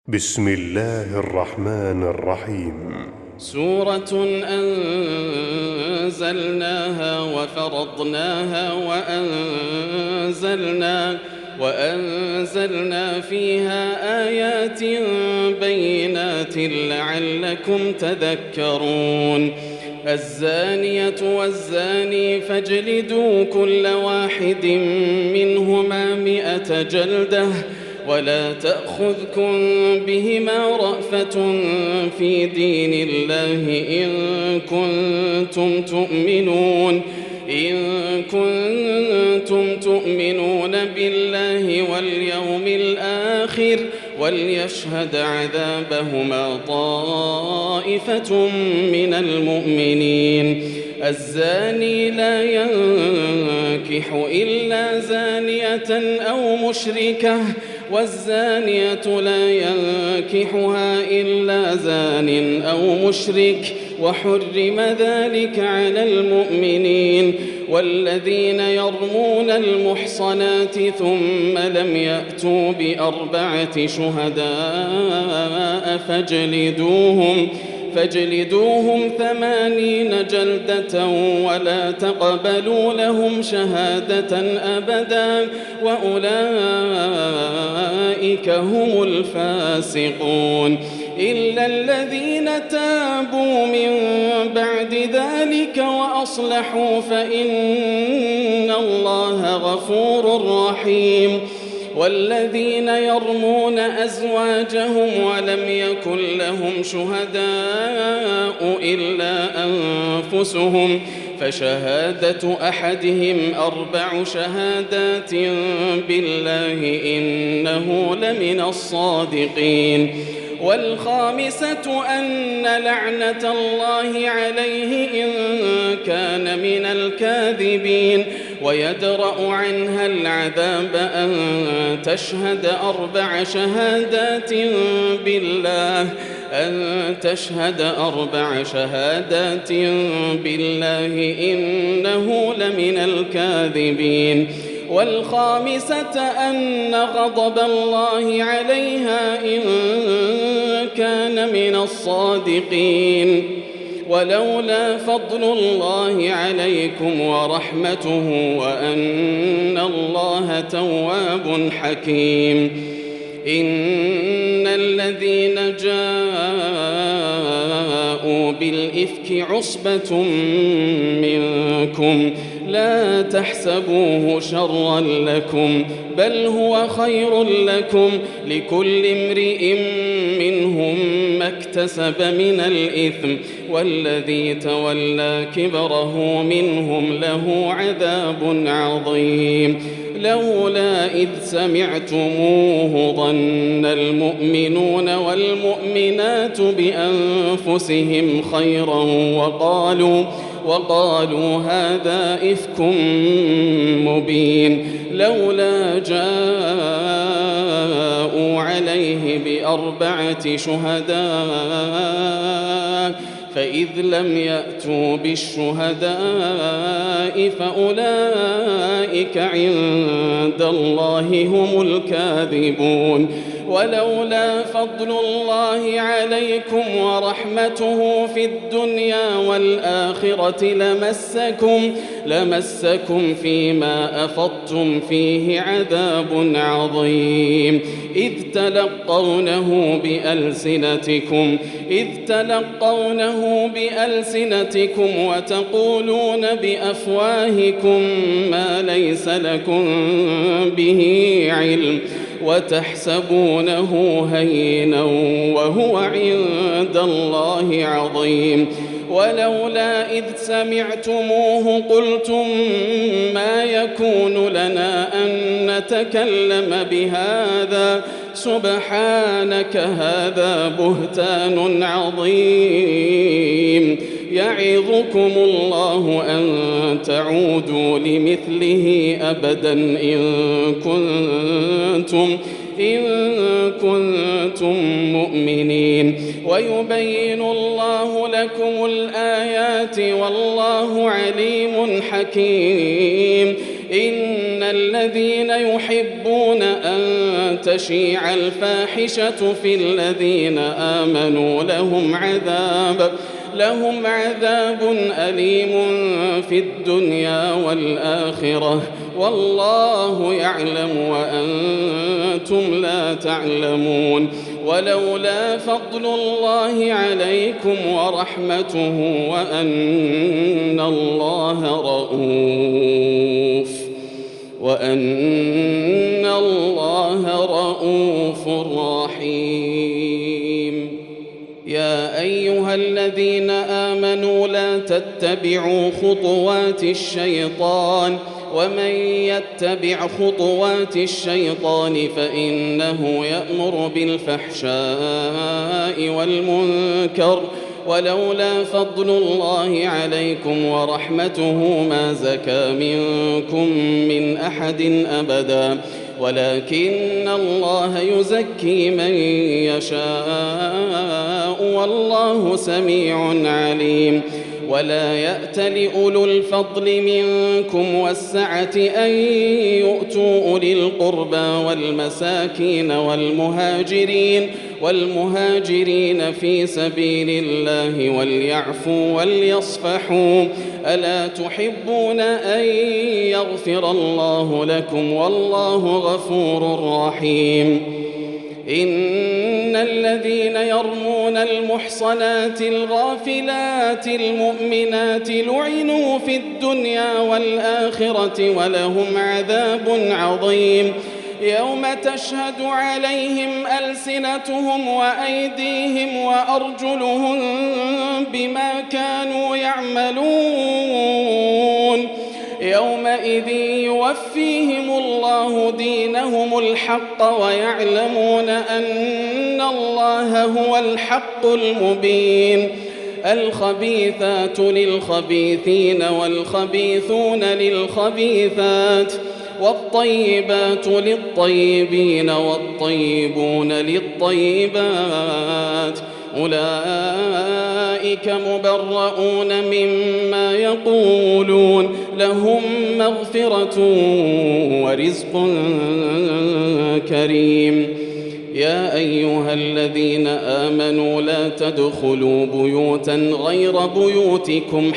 بسم الله الرحمن الرحيم. سورة أنزلناها وفرضناها وأنزلنا فيها آيات بينات لعلكم تذكرون. الزانية والزاني فاجلدوا كل واحد منهما 100 جلدة ولا تأخذكم بهما رأفة في دين الله إن كنتم تؤمنون بالله واليوم الآخر وليشهد عذابهما طائفة من المؤمنين. الزاني لا ينكح إلا زانية أو مشركة والزانية لا ينكحها إلا زان أو مشرك وحرم ذلك على المؤمنين. والذين يرمون المحصنات ثم لم يأتوا ب4 شهداء فاجلدوهم 80 جلدة ولا تقبلوا لهم شهادة أبدا وأولئك هم الفاسقون. إلا الذين تابوا من بعد ذلك وأصلحوا فإن الله غفور رحيم. والذين يرمون أزواجهم ولم يكن لهم شهداء إلا أنفسهم فشهادة أحدهم 4 شهادات بالله إنه لمن الصادقين. والخامسة أن لعنة الله عليه إن كان من الكاذبين ويدرأ عنها العذاب أن تشهد 4 شهادات بالله إنه لمن الكاذبين. والخامسة أن غضب الله عليها إن كان من الصادقين. ولولا فضل الله عليكم ورحمته وأن الله تواب حكيم. إن الذين جاءوا بالإفك عصبة منكم لا تحسبوه شرا لكم بل هو خير لكم لكل امرئ منهم ما اكتسب من الإثم والذي تولى كبره منهم له عذاب عظيم. لولا إذ سمعتموه ظن المؤمنون والمؤمنات بأنفسهم خيرا وقالوا هذا إفك مبين. لولا جاءوا عليه ب4 شهداء فإذ لم يأتوا بالشهداء فأولئك عند الله هم الكاذبون. ولولا فضل الله عليكم ورحمته في الدنيا والآخرة لمسكم فيما أفضتم فيه عذاب عظيم. إذ تلقونه بألسنتكم وتقولون بأفواهكم ما ليس لكم به علم وتحسبونه هينا وهو عند الله عظيم. ولولا إذ سمعتموه قلتم ما يكون لنا أن نتكلم بهذا سبحانك هذا بهتان عظيم. يعظكم الله أن تعودوا لمثله أبدا إن كنتم مؤمنين. ويبين الله لكم الآيات والله عليم حكيم. إن الذين يحبون أن تشيع الفاحشة في الذين آمنوا لهم عذاب أليم في الدنيا والآخرة والله يعلم وأنتم لا تعلمون. ولولا فضل الله عليكم ورحمته وأن الله رؤوف رحيم. يا أيها الذين آمنوا لا تتبعوا خطوات الشيطان ومن يتبع خطوات الشيطان فإنه يأمر بالفحشاء والمنكر ولولا فضل الله عليكم ورحمته ما زكى منكم من أحد أبدا ولكن الله يزكي من يشاء والله سميع عليم. ولا يأت لأولو الفضل منكم والسعة أن يؤتوا أولي القربى والمساكين والمهاجرين في سبيل الله وليعفوا وليصفحوا ألا تحبون أن يغفر الله لكم والله غفور رحيم. إن الذين يرمون المحصنات الغافلات المؤمنات لعنوا في الدنيا والآخرة ولهم عذاب عظيم يوم تشهد عليهم ألسنتهم وأيديهم وأرجلهم بما كانوا يعملون يومئذ يوفيهم الله دينهم الحق ويعلمون أن الله هو الحق المبين. الخبيثات للخبيثين والخبيثون للخبيثات والطيبات للطيبين والطيبون للطيبات أولئك مبرؤون مما يقولون لهم مغفرة ورزق كريم. يا أيها الذين آمنوا لا تدخلوا بيوتا غير بيوتكم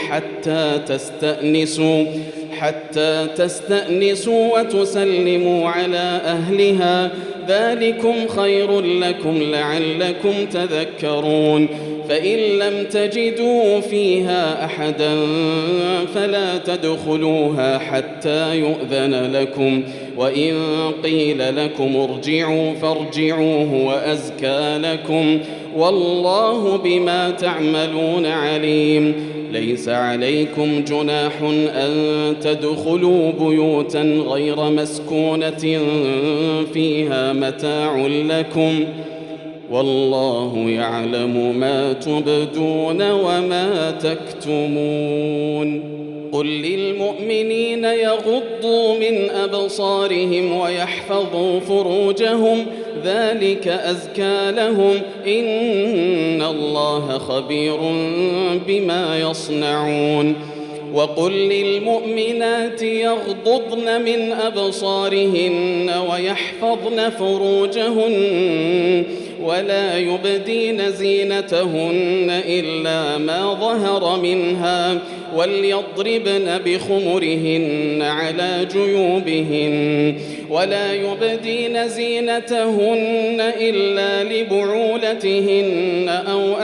حتى تستأنسوا وتسلموا على أهلها ذلكم خير لكم لعلكم تذكرون. فإن لم تجدوا فيها أحدا فلا تدخلوها حتى يؤذن لكم وإن قيل لكم ارجعوا فارجعوا هو أزكى لكم والله بما تعملون عليم. ليس عليكم جناح أن تدخلوا بيوتا غير مسكونة فيها متاع لكم والله يعلم ما تبدون وما تكتمون. قل للمؤمنين يغضوا من أبصارهم ويحفظوا فروجهم ذلك أزكى لهم إن الله خبير بما يصنعون. وقل للمؤمنات يغضضن من أبصارهن ويحفظن فروجهن ولا يبدين زينتهن إلا ما ظهر منها وليضربن بخمرهن على جيوبهن ولا يبدين زينتهن إلا لبعولتهن أو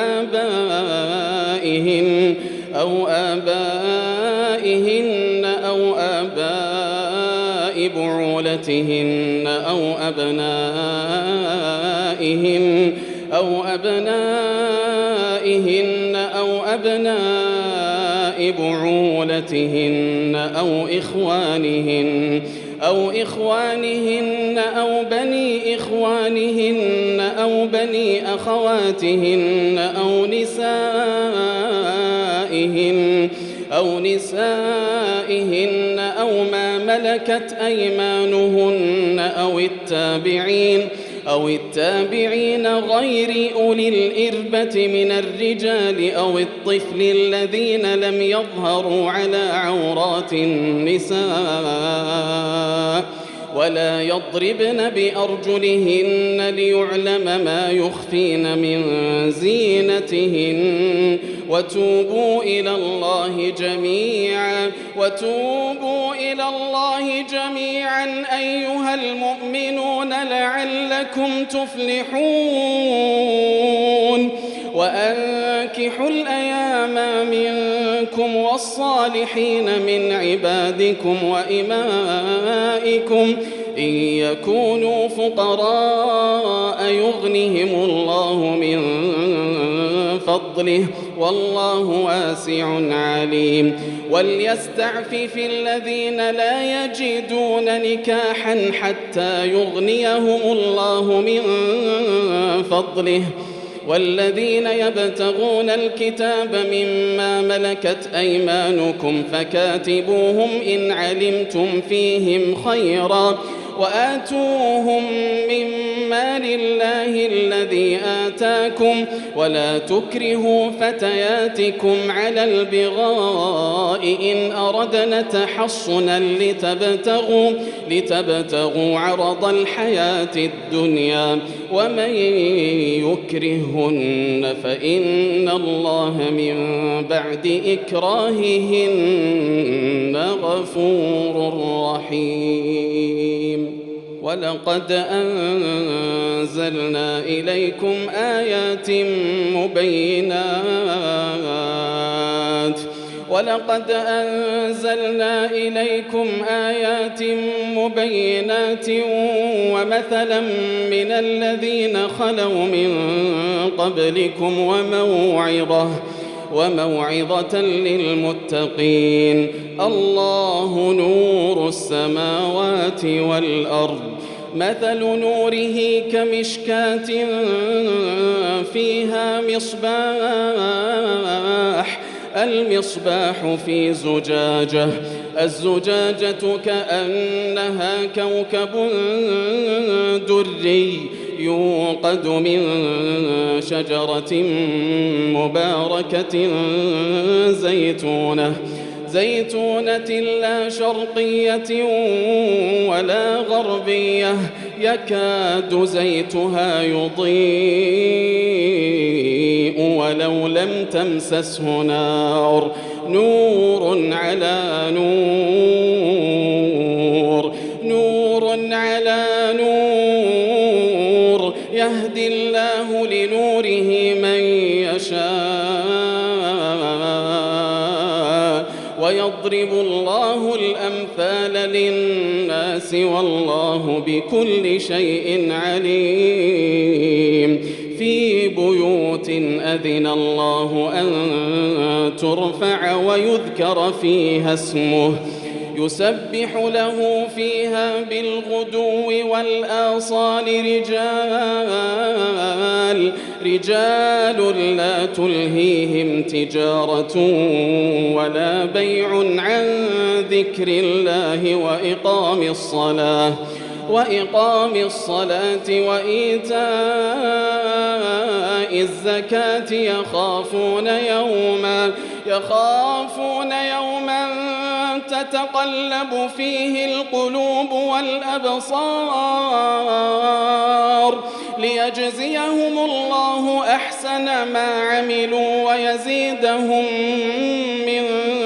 آبائهن أو آباء بعولتهن أو أبنائهن أو أبناء بعولتهن أو إخوانهن أو بني إخوانهن أو بني أخواتهن أو نسائهن أو ما ملكت أيمانهن أو التابعين غير أولي الإربة من الرجال أو الطفل الذين لم يظهروا على عورات النساء ولا يضربن بأرجلهن ليعلم ما يخفين من زينتهن وتوبوا إلى الله جميعا أيها المؤمنون لعلكم تفلحون وأنكحوا الأيام منكم والصالحين من عبادكم وإمائكم إن يكونوا فقراء يغنهم الله من فضله والله واسع عليم وليستعفف الذين لا يجدون نكاحا حتى يغنيهم الله من فضله والذين يبتغون الكتاب مما ملكت أيمانكم فكاتبوهم إن علمتم فيهم خيرا وآتوهم من مال الله الذي آتاكم ولا تكرهوا فتياتكم على البغاء إن أردنا تحصنا لتبتغوا عرض الحياة الدنيا ومن يكرهن فإن الله من بعد إكراههن غفور رحيم ولقد أنزلنا إليكم آيات مبينات ومثلا من الذين خلوا من قبلكم وموعظة للمتقين الله نور السماوات والأرض مثل نوره كمشكاة فيها المصباح في زجاجة الزجاجة كأنها كوكب دري يوقد من شجرة مباركة زيتونة لا شرقية ولا غربية يكاد زيتها يضيء ولو لم تمسسه نار نور على نور يهدي الله لنوره من يشاء ويضرب الله الأمثال للناس والله بكل شيء عليم في بيوت أذن الله أن ترفع ويذكر فيها اسمه يسبح له فيها بالغدو والآصال رجال لا تلهيهم تجارة ولا بيع عن ذكر الله وإقام الصلاة وإيتاء الزكاة يخافون يوما تتقلب فيه القلوب والأبصار ليجزيهم الله أحسن ما عملوا ويزيدهم من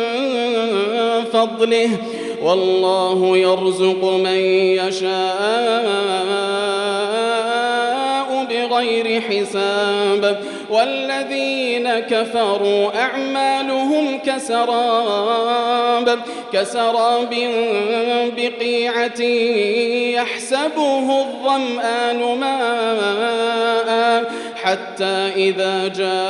فضله والله يرزق من يشاء بغير حساب والذين كفروا أعمالهم كسراب بقيعة يحسبه الظمآن ماء حتى إذا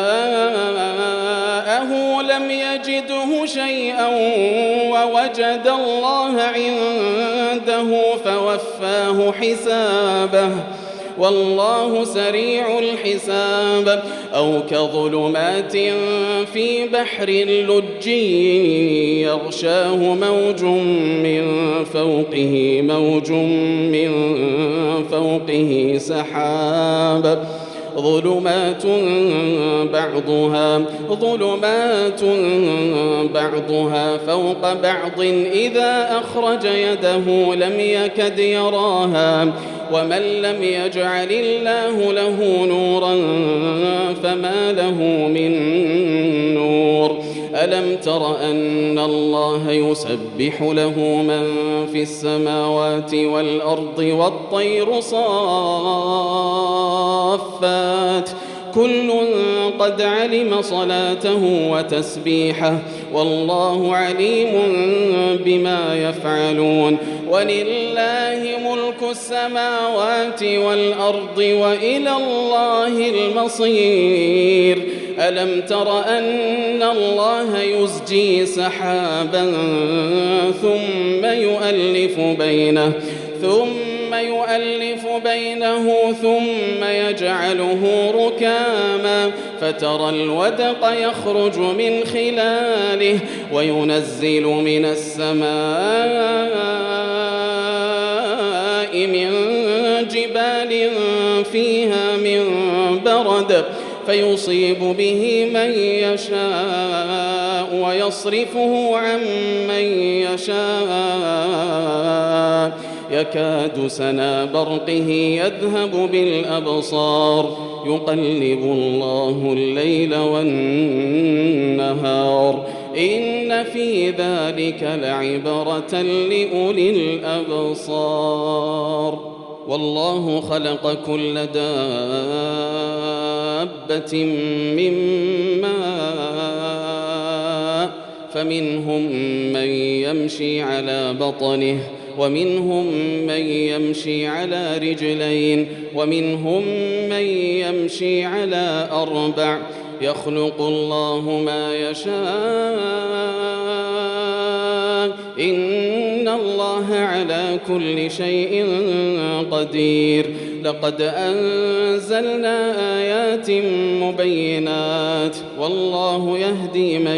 جاءه لم يجده شيئا ووجد الله عنده فوفاه حسابه والله سريع الحساب أو كظلمات في بحر لج يغشاه موج من فوقه سحاب ظلمات بعضها فوق بعض إذا أخرج يده لم يكد يراها ومن لم يجعل الله له نورا فما له من نور ألم تر أن الله يسبح له من في السماوات والأرض والطير صافات كل قد علم صلاته وتسبيحه والله عليم بما يفعلون ولله ملك السماوات والأرض وإلى الله المصير ألم تر أن الله يزجي سحابا ثم يؤلف بينه ثم يجعله ركاما فترى الودق يخرج من خلاله وينزل من السماء من جبال فيها من برد فيصيب به من يشاء ويصرفه عن من يشاء يكاد سنا برقه يذهب بالأبصار يقلب الله الليل والنهار إن في ذلك لعبرة لأولي الأبصار والله خلق كل دابة من ماء فمنهم من يمشي على بطنه ومنهم من يمشي على رجلين ومنهم من يمشي على أربع يخلق الله ما يشاء إن الله على كل شيء قدير لقد أنزلنا آيات مبينات والله يهدي من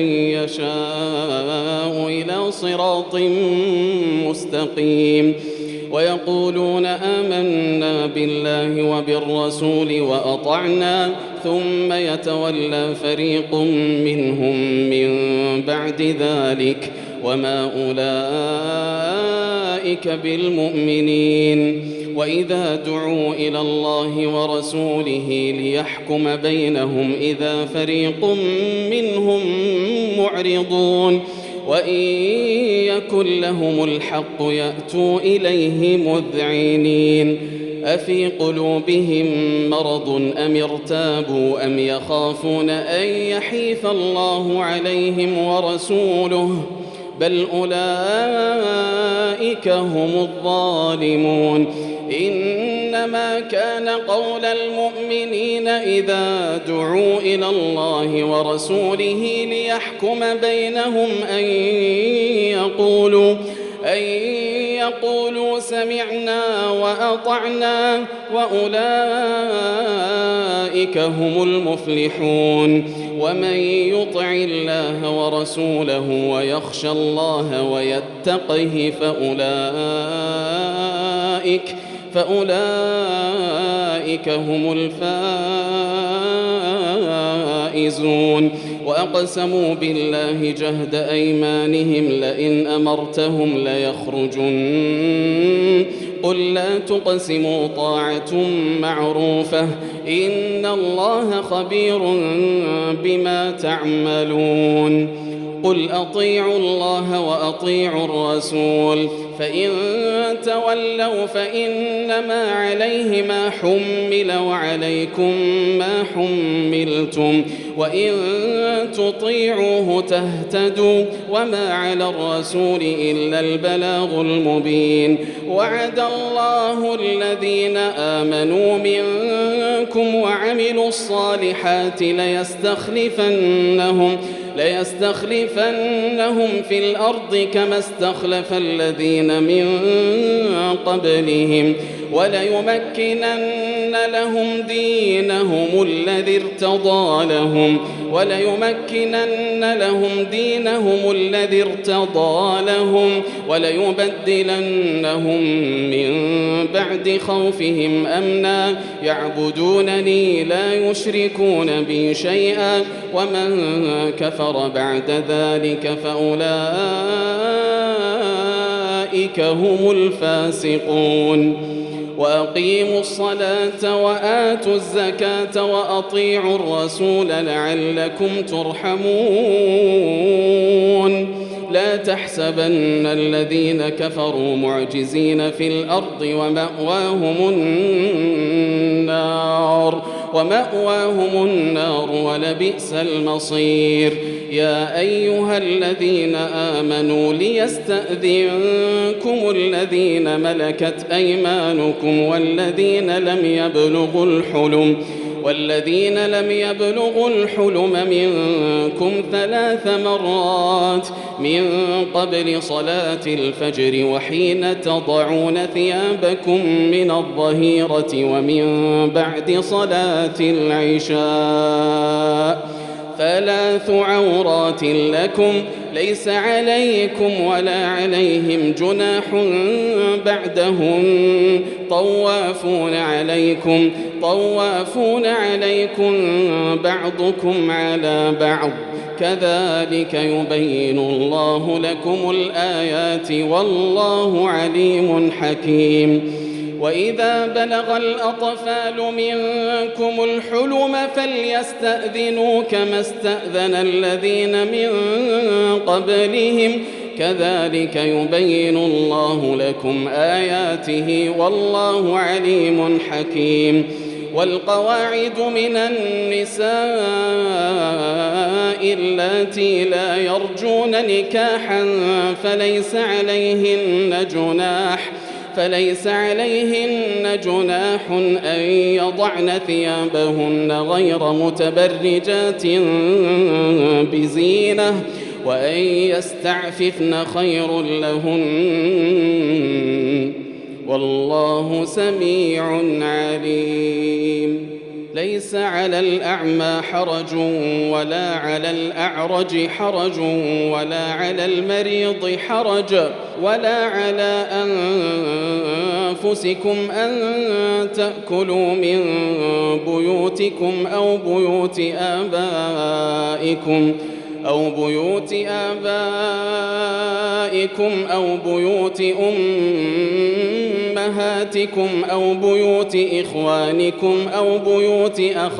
يشاء إلى صراط مستقيم ويقولون آمنا بالله وبالرسول وأطعنا ثم يتولى فريق منهم من بعد ذلك وما أولئك بالمؤمنين وإذا دعوا إلى الله ورسوله ليحكم بينهم إذا فريق منهم معرضون وإن يكن لهم الحق يأتوا إليه مذعنين أفي قلوبهم مرض أم ارتابوا أم يخافون أن يحيف الله عليهم ورسوله بل أولئك هم الظالمون إنما كان قول المؤمنين إذا دعوا إلى الله ورسوله ليحكم بينهم أن يقولوا سمعنا وأطعنا وأولئك هم المفلحون ومن يطع الله ورسوله ويخشى الله ويتقه فأولئك هم الفائزون وأقسموا بالله جهد أيمانهم لئن أمرتهم ليخرجن قل لا تقسموا طاعة معروفة إن الله خبير بما تعملون قل أطيعوا الله وأطيعوا الرسول فإن تولوا فإنما عليه ما حمل وعليكم ما حملتم وإن تطيعوه تهتدوا وما على الرسول إلا البلاغ المبين وعد الله الذين آمنوا منكم وعملوا الصالحات ليستخلفنهم في الأرض كما استخلف الذين من قبلهم وليمكنن لهم دينهم الذي ارتضى لهم وليبدلنهم من بعد خوفهم أمنا يعبدونني لا يشركون بي شيئا ومن كفر بعد ذلك فأولئك هم الفاسقون وأقيموا الصلاة وآتوا الزكاة وأطيعوا الرسول لعلكم ترحمون لا تحسبن الذين كفروا معجزين في الأرض ومأواهم النار ولبئس المصير يا أيها الذين آمنوا ليستأذنكم الذين ملكت أيمانكم والذين لم يبلغوا الحلم منكم 3 مرات من قبل صلاة الفجر وحين تضعون ثيابكم من الظهيرة ومن بعد صلاة العشاء 3 عورات لكم ليس عليكم ولا عليهم جناح بعدهم طوافون عليكم بعضكم على بعض كذلك يبين الله لكم الآيات والله عليم حكيم وإذا بلغ الأطفال منكم الحلم فليستأذنوا كما استأذن الذين من قبلهم كذلك يبين الله لكم آياته والله عليم حكيم والقواعد من النساء اللاتي لا يرجون نكاحا فليس عليهن جناح أن يضعن ثيابهن غير متبرجات بزينة وأن يستعففن خير لهن والله سميع عليم ليس على الأعمى حرج ولا على الأعرج حرج ولا على المريض حرج ولا على أنفسكم أن تأكلوا من بيوتكم أو بيوت آبائكم أو بيوت أمهاتكم أو بيوت إخوانكم أو بيوت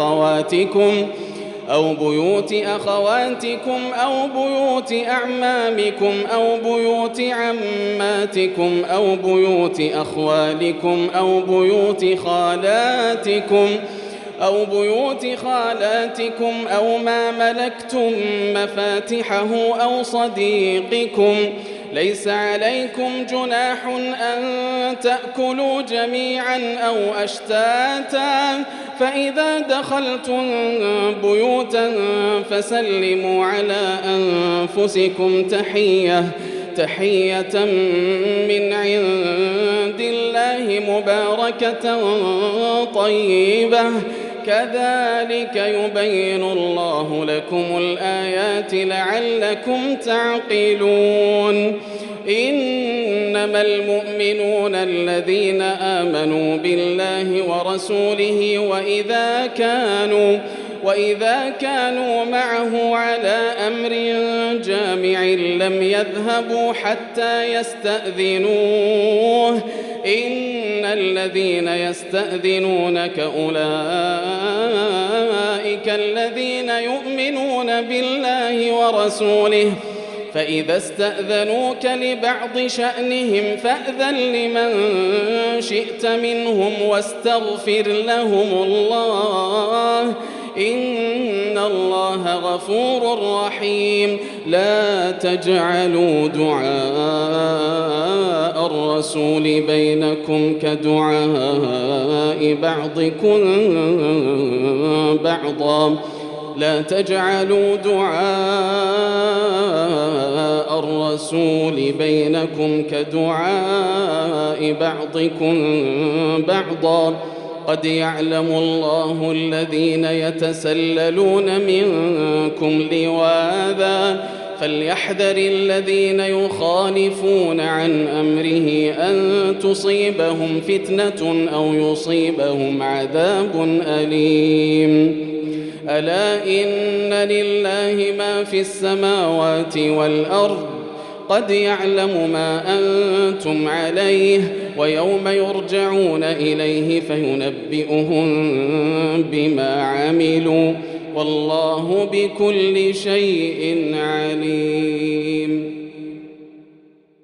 أخواتكم أو بيوت أعمامكم أو بيوت عماتكم أو بيوت أخوالكم أو بيوت خالاتكم أو ما ملكتم مفاتحه أو صديقكم ليس عليكم جناح أن تأكلوا جميعا أو أشتاتا فإذا دخلتم بيوتا فسلموا على أنفسكم تحية من عند الله مباركة طيبة كذلك يبين الله لكم الآيات لعلكم تعقلون إنما المؤمنون الذين آمنوا بالله ورسوله وإذا كانوا معه على أمر جامع لم يذهبوا حتى يستأذنوه إن الذين يستأذنونك أولئك الذين يؤمنون بالله ورسوله فإذا استأذنوك لبعض شأنهم فأذن لمن شئت منهم واستغفر لهم الله إن الله غفور رحيم لا تجعلوا دعاء الرسول بينكم كدعاء بعضكم بعضا لا تجعلوا دعاء الرسول بينكم كدعاء بعضكم بعضا قد يعلم الله الذين يتسللون منكم لواذا فليحذر الذين يخالفون عن أمره أن تصيبهم فتنة أو يصيبهم عذاب أليم ألا إن لله ما في السماوات والأرض قد يعلم ما أنتم عليه ويوم يرجعون إليه فينبئهم بما عملوا والله بكل شيء عليم.